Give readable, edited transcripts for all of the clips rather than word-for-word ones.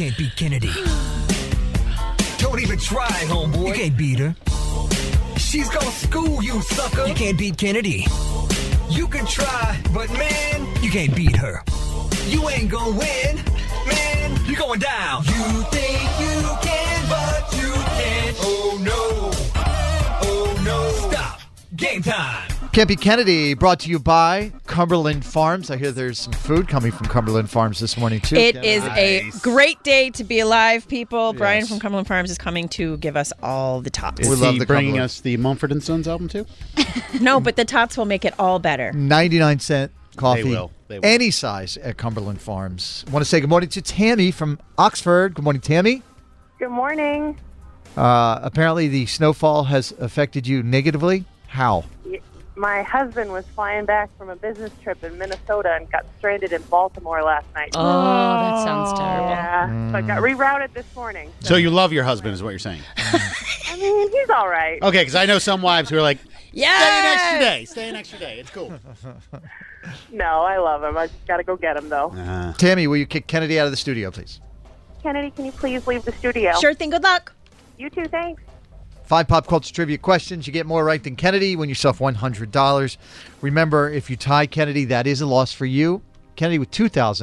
can't beat Kennedy. Don't even try, homeboy. You can't beat her. She's gonna school you, sucker. You can't beat Kennedy. You can try, but man, you can't beat her. You ain't gonna win, man. You're going down. You think you can, but you can't. Oh no. Oh no. Stop. Game time. Can't Beat Kennedy, brought to you by Cumberland Farms. I hear there's some food coming from Cumberland Farms this morning, too. It is a great day to be alive, people. Yes. Brian from Cumberland Farms is coming to give us all the tots. We love the bringing Cumberland. us the Mumford & Sons album, too? No, but the tots will make it all better. 99-cent coffee. They will. Any size at Cumberland Farms. I want to say good morning to Tammy from Oxford. Good morning, Tammy. Good morning. Apparently the snowfall has affected you negatively. How? My husband was flying back from a business trip in Minnesota and got stranded in Baltimore last night. Oh, that sounds terrible. Yeah, so I got rerouted this morning. So you love your husband is what you're saying. I mean, he's all right. Okay, because I know some wives who are like, Yeah. stay an extra day. It's cool. No, I love him. I just got to go get him, though. Tammy, will you kick Kennedy out of the studio, please? Kennedy, can you please leave the studio? Sure thing. Good luck. You too, thanks. 5 pop culture trivia questions. You get more right than Kennedy. Win yourself $100. Remember, if you tie Kennedy, that is a loss for you. Kennedy with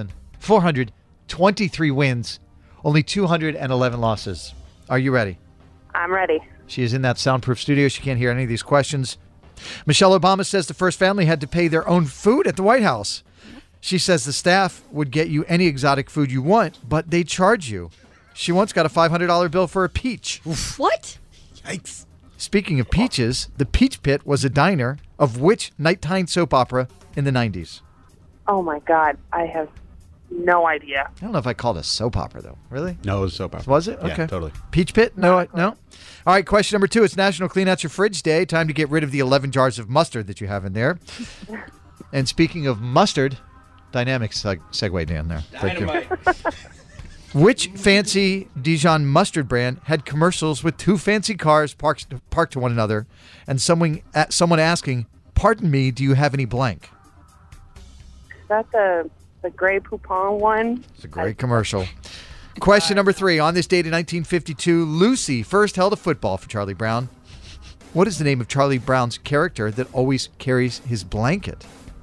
2,423 wins, only 211 losses. Are you ready? I'm ready. She is in that soundproof studio. She can't hear any of these questions. Michelle Obama says the first family had to pay their own food at the White House. She says the staff would get you any exotic food you want, but they charge you. She once got a $500 bill for a peach. What? Yikes. Speaking of peaches, the Peach Pit was a diner of which nighttime soap opera in the 90s? Oh, my God. I have no idea. I don't know if I called it a soap opera, though. Really? No, it was soap opera. Was it? Yeah, Okay. totally. Peach Pit? No. All right, question number 2. It's National Clean Out Your Fridge Day. Time to get rid of the 11 jars of mustard that you have in there. And speaking of mustard, dynamic segue down there. Thank you. Which fancy Dijon mustard brand had commercials with two fancy cars parked to one another and someone asking, "Pardon me, do you have any blank?" Is that the Grey Poupon one? It's a great commercial. Question number 3. On this date in 1952, Lucy first held a football for Charlie Brown. What is the name of Charlie Brown's character that always carries his blanket?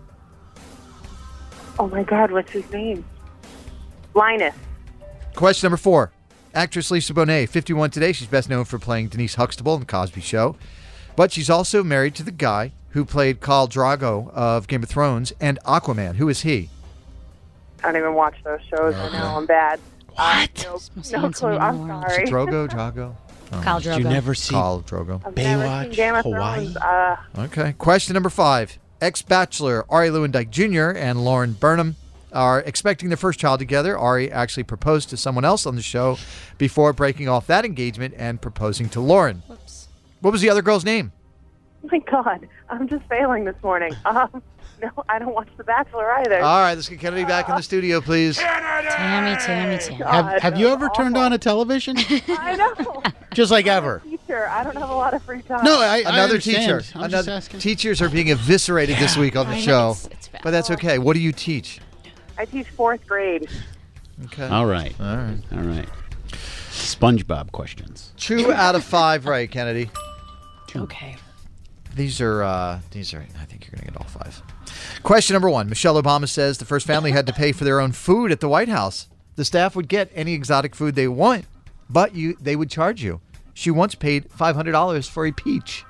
Oh, my God. What's his name? Linus. Question number 4. Actress Lisa Bonet, 51 today. She's best known for playing Denise Huxtable in The Cosby Show. But she's also married to the guy who played Khal Drogo of Game of Thrones and Aquaman. Who is he? I don't even watch those shows. I know I'm bad. What? No clue. I'm sorry. Drogo? Drago? Khal Drogo. Did you never see Khal Drogo. I've never seen Game of Hawaii? Thrones. Okay. Question number 5. Ex-Bachelor Ari Lewandike Jr. and Lauren Burnham are expecting their first child together. Ari actually proposed to someone else on the show before breaking off that engagement and proposing to Lauren. Whoops. What was the other girl's name? My God, I'm just failing this morning. No, I don't watch The Bachelor either. All right, let's get Kennedy back in the studio, please. Tammy. Have you ever turned on a television? I know. Just like ever. Teacher, I don't have a lot of free time. No, I Another understand. teacher. I'm just asking. Teachers are being eviscerated this week on the I know, show. it's bad. But that's okay. What do you teach? I teach 4th grade. Okay. All right. All right. SpongeBob questions. 2 out of 5 right, Kennedy. Okay. These are, I think you're going to get all 5. Question number 1. Michelle Obama says the first family had to pay for their own food at the White House. The staff would get any exotic food they want, but they would charge you. She once paid $500 for a peach.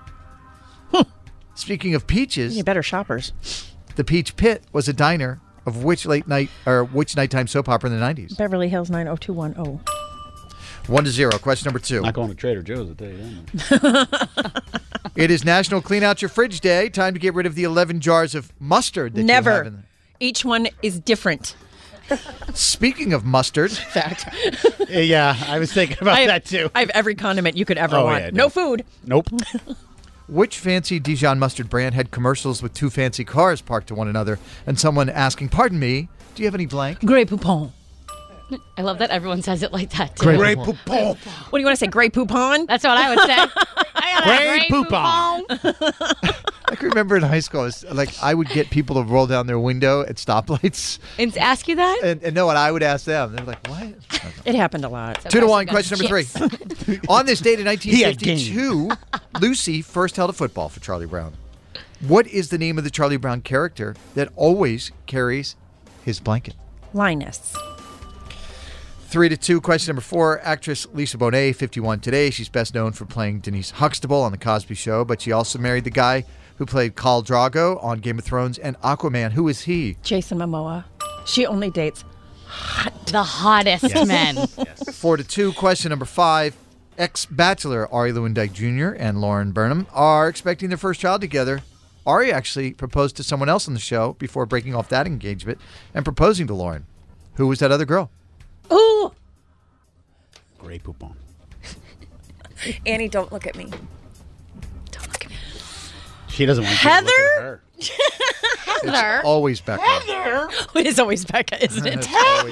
Speaking of peaches, You better shoppers. the Peach Pit was a diner of which nighttime soap opera in the 90s? Beverly Hills 90210. 1-0. Question number 2. Not going to Trader Joe's, I'll tell you that. It is National Clean Out Your Fridge Day. Time to get rid of the 11 jars of mustard that you have Never. in there. Each one is different. Speaking of mustard, Fact. Yeah, I was thinking about that too. I have every condiment you could ever want. yeah, no food. Nope. which fancy Dijon mustard brand had commercials with two fancy cars parked to one another and someone asking, "Pardon me, do you have any blank?" Grey Poupon. I love that everyone says it like that, too. Grey Poupon. What do you want to say, Grey Poupon? That's what I would say. I got a Grey Grey Poupon. Poupon. I can remember in high school, it's like I would get people to roll down their window at stoplights, And ask you that? and no, and I would ask them. They're like, "What?" It happened a lot. 2-1. Question number 3. On this date in had 1952, Lucy first held a football for Charlie Brown. What is the name of the Charlie Brown character that always carries his blanket? Linus. 3-2. Question number 4. Actress Lisa Bonet, 51 today. She's best known for playing Denise Huxtable on The Cosby Show, but she also married the guy who played Khal Drogo on Game of Thrones and Aquaman. Who is he? Jason Momoa. She only dates. The hottest men. 4-2. Question number 5. Ex-Bachelor Ari Lewandike Jr. and Lauren Burnham are expecting their first child together. Ari actually proposed to someone else on the show before breaking off that engagement and proposing to Lauren. Who was that other girl? Ooh! Grey Poupon. Annie, don't look at me. Don't look at me. She doesn't want you to look at her. Heather. Always Becca. It is always Becca, isn't it?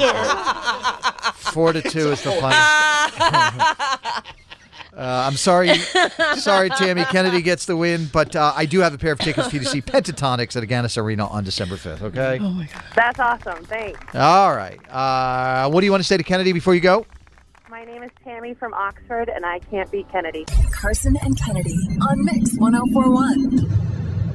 4-2 is the final. I'm sorry, Tammy Kennedy gets the win, but I do have a pair of tickets for you to see Pentatonics at Agganis Arena on December 5th, okay? Oh, my God. That's awesome. Thanks. All right. What do you want to say to Kennedy before you go? My name is Tammy from Oxford, and I can't beat Kennedy. Carson and Kennedy on Mix 104.1.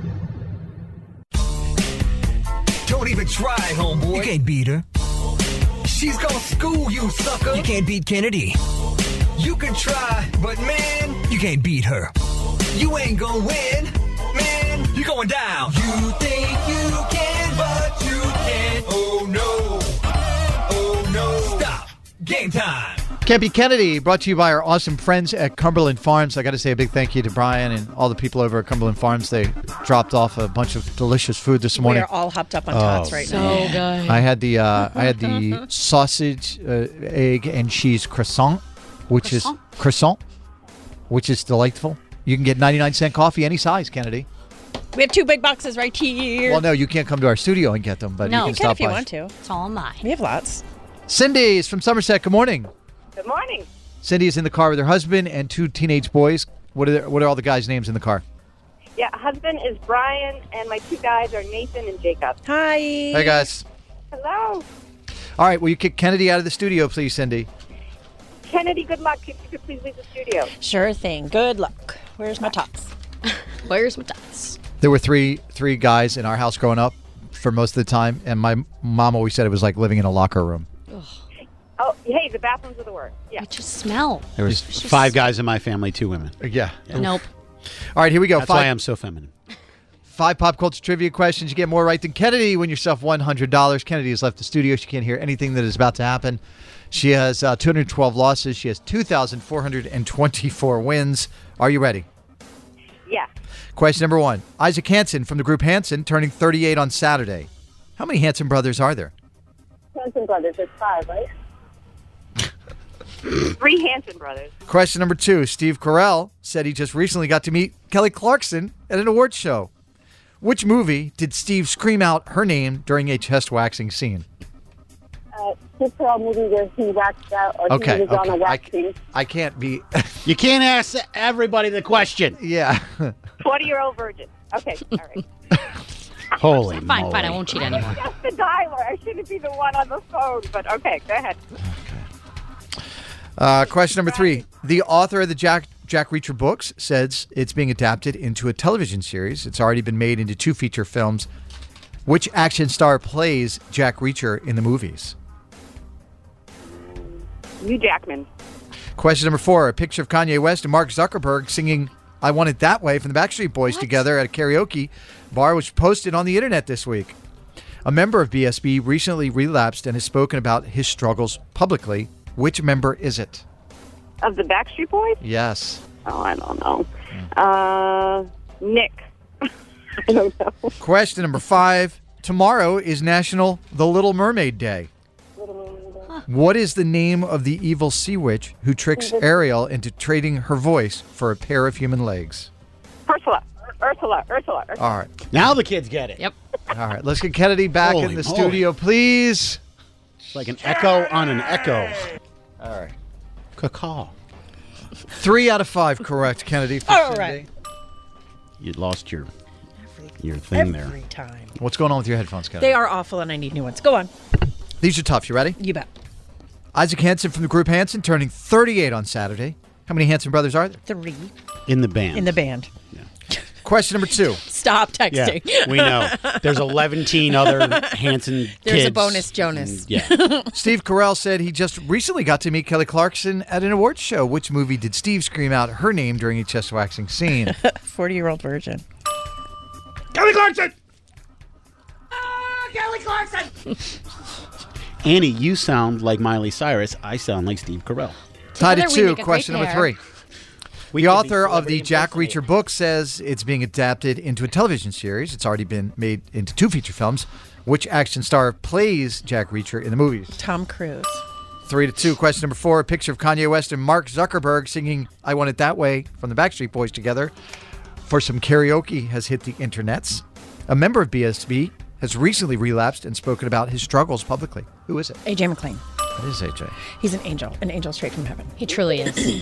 Don't even try, homeboy. You can't beat her. She's gonna school you, sucker. You can't beat Kennedy. You can try, but man, you can't beat her. You ain't gonna win, man. You're going down. You think you can, but you can't. Oh no. Oh no. Stop. Game time. Can't Beat Kennedy, brought to you by our awesome friends at Cumberland Farms. I got to say a big thank you to Brian and all the people over at Cumberland Farms. They dropped off a bunch of delicious food this We morning. are all hopped up on tots right now. So good. I had the sausage, egg, and cheese croissant, which is delightful. You can get 99-cent coffee any size, Kennedy. We have 2 big boxes right here. Well, no, you can't come to our studio and get them, but No. you You can You can stop if you by. want to. It's all mine. We have lots. Cindy is from Somerset. Good morning. Good morning. Cindy is in the car with her husband and 2 teenage boys. What are all the guys' names in the car? Yeah, husband is Brian, and my 2 guys are Nathan and Jacob. Hi. Hey, guys. Hello. All right, will you kick Kennedy out of the studio, please, Cindy? Kennedy, good luck. If you could please leave the studio. Sure thing. Good luck. Where's my tots? Where's my tots? There were three guys in our house growing up for most of the time, and my mom always said it was like living in a locker room. Oh, hey, the bathrooms are the worst. Yeah. I just smell. There was 5 guys in my family, 2 women. Yeah. Nope. All right, here we go. That's why I'm so feminine. 5 pop culture trivia questions. You get more right than Kennedy. Win yourself $100. Kennedy has left the studio. She can't hear anything that is about to happen. She has 212 losses. She has 2,424 wins. Are you ready? Yeah. Question number 1. Isaac Hansen from the group Hanson turning 38 on Saturday. How many Hanson brothers are there? Hanson brothers, there's 5, right? 3 Hanson brothers. Question number 2. Steve Carell said he just recently got to meet Kelly Clarkson at an awards show. Which movie did Steve scream out her name during a chest waxing scene? Steve Carell movie where he waxed out, or Okay, he was on a okay. waxing. I can't be... You can't ask everybody the question. yeah. 20-year-old virgin. Okay, all right. Holy Fine, moly. fine. I won't cheat anymore. That's the dialer. I shouldn't be the one on the phone, but okay, go ahead. Question number 3. The author of the Jack Reacher books says it's being adapted into a television series. It's already been made into 2 feature films. Which action star plays Jack Reacher in the movies? Hugh Jackman. Question number 4. A picture of Kanye West and Mark Zuckerberg singing I Want It That Way from the Backstreet Boys together at a karaoke bar was posted on the internet this week. A member of BSB recently relapsed and has spoken about his struggles publicly. Which member is it? Of the Backstreet Boys? Yes. Oh, I don't know. Nick. I don't know. Question number 5. Tomorrow is National The Little Mermaid Day. What is the name of the evil sea witch who tricks Ariel into trading her voice for a pair of human legs? Ursula. All right. Now the kids get it. Yep. All right. Let's get Kennedy back Holy in the moly. studio, please. It's like an echo on an echo. All right. Caw. 3 out of 5 correct, Kennedy. For All Cindy. right. You lost your your thing there. Every time. What's going on with your headphones, Kennedy? They are awful and I need new ones. Go on. These are tough. You ready? You bet. Isaac Hansen from the group Hansen turning 38 on Saturday. How many Hansen brothers are there? 3 In the band. in the band. Question number 2. Stop Yeah, texting. we know. There's 11 other Hanson kids. There's a bonus Jonas. And, yeah. Steve Carell said he just recently got to meet Kelly Clarkson at an awards show. Which movie did Steve scream out her name during a chest waxing scene? 40-year-old virgin. Kelly Clarkson! Kelly Clarkson! Annie, you sound like Miley Cyrus. I sound like Steve Carell. Tied at Together we 2. make a Question great number pair. 3. We The could be author of the celebrity Jack Reacher impersonators. book says it's being adapted into a television series. It's already been made into 2 feature films. Which action star plays Jack Reacher in the movies? Tom Cruise. 3-2. Question number 4. A picture of Kanye West and Mark Zuckerberg singing I Want It That Way from the Backstreet Boys together for some karaoke has hit the internets. A member of BSB has recently relapsed and spoken about his struggles publicly. Who is it? AJ McLean. It is AJ. He's an angel straight from heaven. He truly is.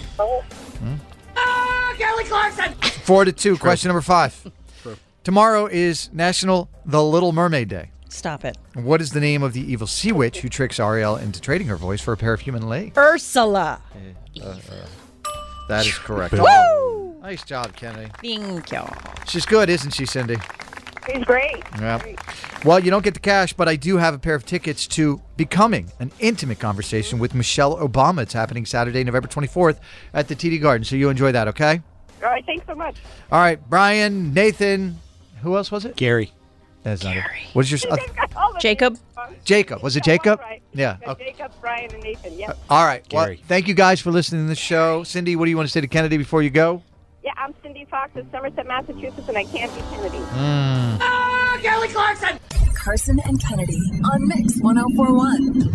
4-2. Question number 5. Tomorrow is National The Little Mermaid Day. Stop it. What is the name of the evil sea witch who tricks Ariel into trading her voice for a pair of human legs? Ursula. That is correct. Woo! Nice job, Kennedy. Thank you. She's good, isn't she, Cindy? He's great. Yeah. Well, you don't get the cash, but I do have a pair of tickets to Becoming, an intimate conversation with Michelle Obama. It's happening Saturday, November 24th at the TD Garden. So you enjoy that, okay? All right, thanks so much. All right, Brian, Nathan, who else was it? Gary. That's not it. What is your Jacob. Jacob? Was it Jacob? Right. Yeah. Yeah, Okay. Jacob, Brian, and Nathan. Yep. All right. Well, Gary. thank you guys for listening to the show. Cindy, what do you want to say to Kennedy before you go? Yeah, I'm Cindy Fox of Somerset, Massachusetts, and I can't be Kennedy. Carson and Kennedy on Mix 1041.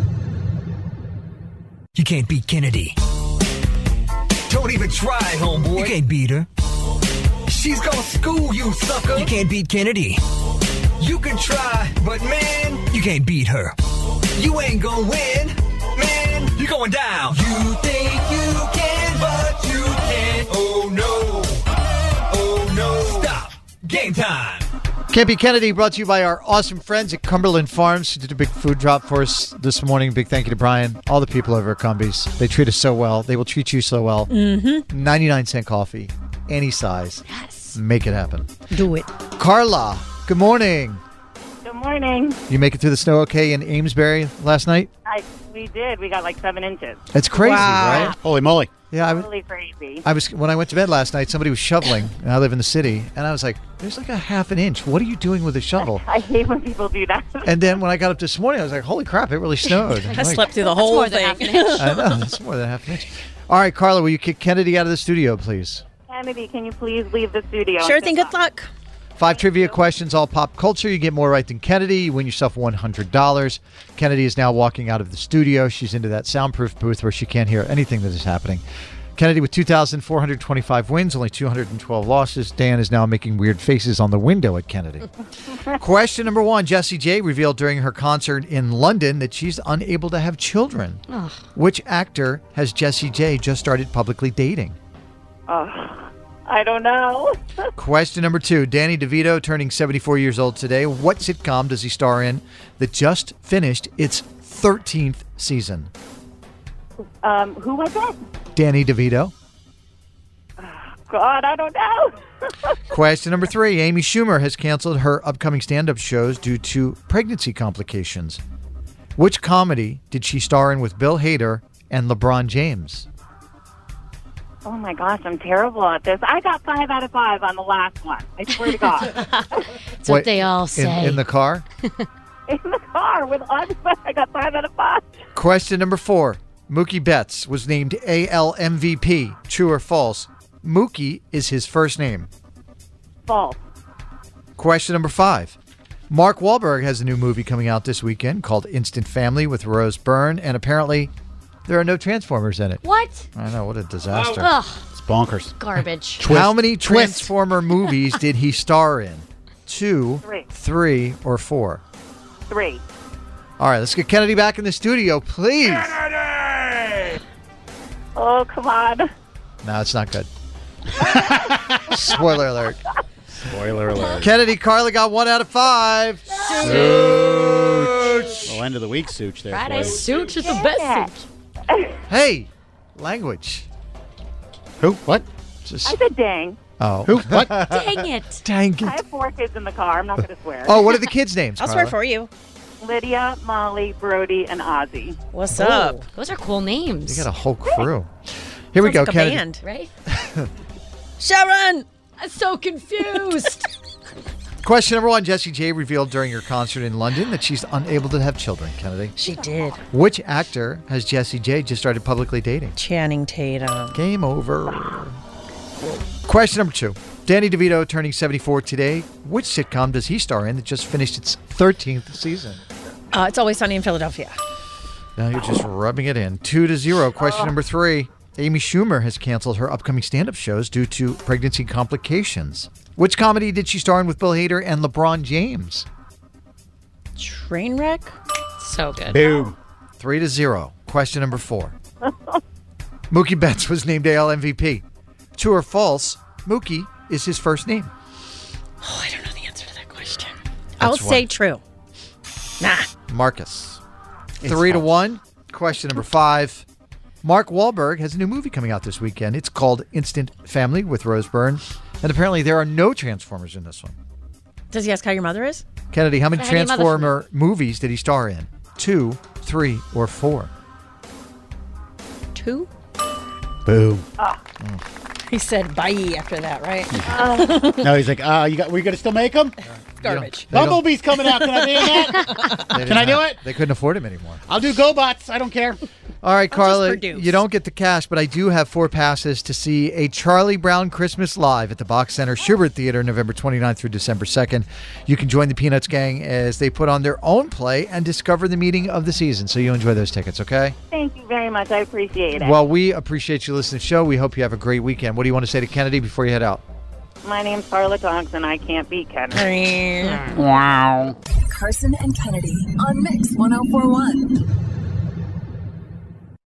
You can't beat Kennedy. Don't even try, homeboy. You can't beat her. She's gonna school you, sucker. You can't beat Kennedy. You can try, but man, you can't beat her. You ain't gonna win, man. You're going down. You think you can, but you can't. Oh no. Oh no. Stop. Game time. Can't Be Kennedy brought to you by our awesome friends at Cumberland Farms, who did a big food drop for us this morning. Big thank you to Brian, all the people over at Cumbies. They treat us so well. They will treat you so well. 99-cent coffee, any size. Yes. Make it happen. Do it. Carla, good morning. Good morning. You make it through the snow okay in Amesbury last night? We did. We got like 7 inches. It's crazy, Wow. right? Holy moly. Yeah, Totally crazy. I was when I went to bed last night, somebody was shoveling, and I live in the city, and I was like, there's like a half an inch. What are you doing with a shovel? I hate when people do that. And then when I got up this morning, I was like, holy crap, it really snowed. I slept through the whole more than thing. half an inch. I know, that's more than half an inch. All right, Carla, will you kick Kennedy out of the studio, please? Kennedy, can you please leave the studio? Sure thing. Good luck. 5 trivia questions, all pop culture. You get more right than Kennedy. You win yourself $100. Kennedy is now walking out of the studio. She's into that soundproof booth where she can't hear anything that is happening. Kennedy with 2,425 wins, only 212 losses. Dan is now making weird faces on the window at Kennedy. Question number 1. Jessie J revealed during her concert in London that she's unable to have children. Which actor has Jessie J just started publicly dating? I don't know. Question number 2. Danny DeVito turning 74 years old today. What sitcom does he star in that just finished its 13th season? Who was that? Danny DeVito. God, I don't know. Question number 3. Amy Schumer has canceled her upcoming stand-up shows due to pregnancy complications. Which comedy did she star in with Bill Hader and LeBron James? Oh my gosh, I'm terrible at this. I got 5 out of 5 on the last one. I swear to God. That's what they all say. In the car? In the car with I got 5 out of 5. Question number 4. Mookie Betts was named AL MVP. True or false? Mookie is his first name. False. Question number 5. Mark Wahlberg has a new movie coming out this weekend called Instant Family with Rose Byrne, and apparently there are no Transformers in it. What? I know, what a disaster. Ugh, It's bonkers. garbage. How many Transformer movies did he star in? 2, 3. 3, or 4? 3. All right, let's get Kennedy back in the studio, please. Oh, come on. No, it's not good. Spoiler alert. Spoiler alert. Kennedy, Carla got 1 out of 5. Well, end of the week, Such. There. Friday for you. suit is the best suit. Hey, language. Who? What? Just I said dang. oh, Who? What? Dang it. dang I it. have 4 kids in the car. I'm not going to swear. Oh, what are the kids' names? I'll Carla? swear for you. Lydia, Molly, Brody, and Ozzy. What's up? Those are cool names. You got a whole crew. Here we go, Sounds like a Kennedy. band. Right? Sharon! I'm so confused. Question number 1. Jessie J revealed during her concert in London that she's unable to have children. Kennedy, She did. which actor has Jessie J just started publicly dating? Channing Tatum. Game over. Question number 2. Danny DeVito turning 74 today. Which sitcom does he star in that just finished its 13th season? It's Always Sunny in Philadelphia. Now you're just rubbing it in. 2-0. Question number 3. Amy Schumer has canceled her upcoming stand-up shows due to pregnancy complications. Which comedy did she star in with Bill Hader and LeBron James? Trainwreck? So good. Boom. 3-0. Question number 4. Mookie Betts was named AL MVP. True or false, Mookie is his first name. Oh, I don't know the answer to that question. I'll That's say why. true. Nah. Marcus. 3-1. Question number 5. Mark Wahlberg has a new movie coming out this weekend. It's called Instant Family with Rose Byrne. And apparently there are no Transformers in this one. Does he ask how your mother is? Kennedy, how many How many mother- Transformer movies did he star in? 2, 3, or 4? 2? Boom. He said bye after that, right? No, he's like, we gonna still make them? Garbage. They don't- Bumblebee's coming out. Can I be in that? Can I do it? They couldn't afford him anymore. I'll do GoBots. I don't care. All right, Carla, produce. you don't get the cash, but I do have 4 passes to see a Charlie Brown Christmas live at the Box Center Schubert Theater November 29th through December 2nd. You can join the Peanuts gang as they put on their own play and discover the meaning of the season. So you enjoy those tickets, okay? Thank you very much. I appreciate it. Well, we appreciate you listening to the show. We hope you have a great weekend. What do you want to say to Kennedy before you head out? My name's Carla Thompson. I can't beat Ken. Wow. Carson and Kennedy on Mix 1041.